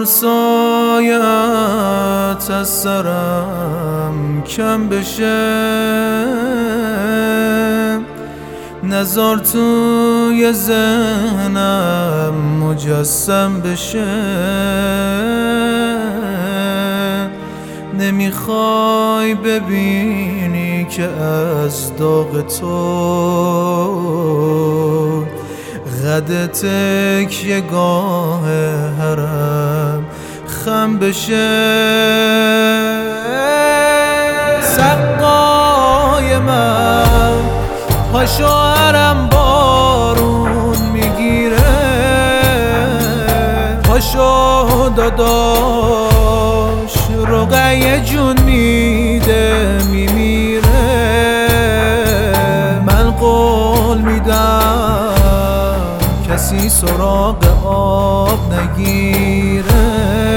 سایت از سرم کم بشه، نزار توی ذهنم مجسم بشه. نمیخوای ببینی که از داغ تو قد تکیه‌گاه حرم خم بشه. سقای من پاشو حرم بارون میگیره، پاشو داداش رقیه جون میده میمیره. من قول میدم کسی سراغ آب نگیره.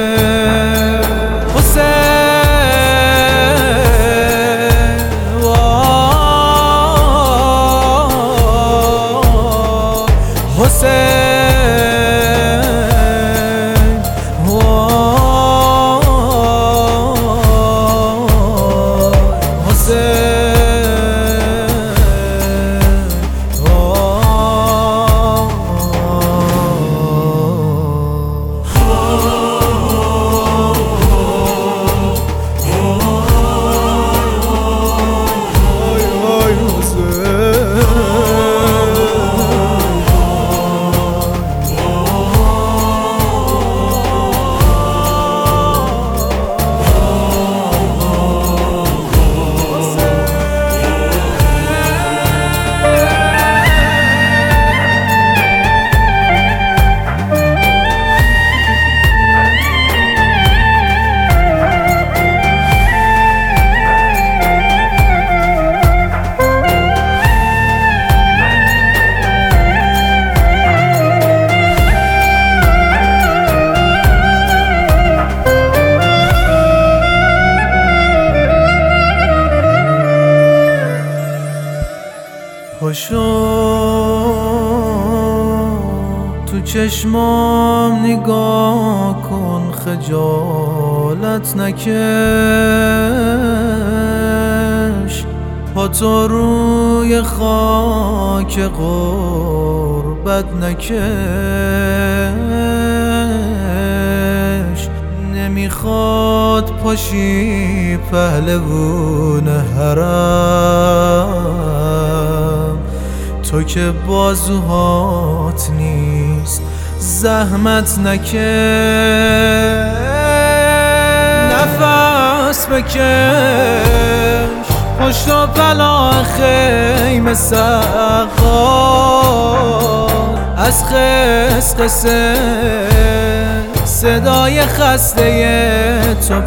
پاشو تو چشمام نگاه کن، خجالت نکش. پا تو روی خاک غربت نکش. نمیخواد پاشی پهلوون حرم، تو که بازوهات نیست زحمت نکش. نفس بکش پشت و پلا خیمه سقا، از خسقسه صدای خسته تو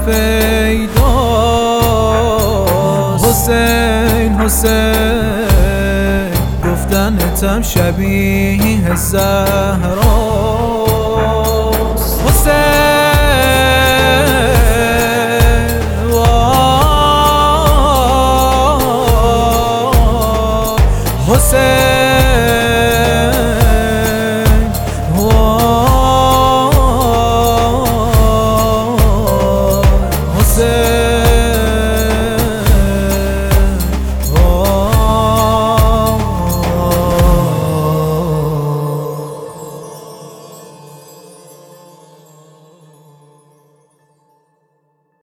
پیداست. حسین حسین گفتنتم شبیه زهراست. حسین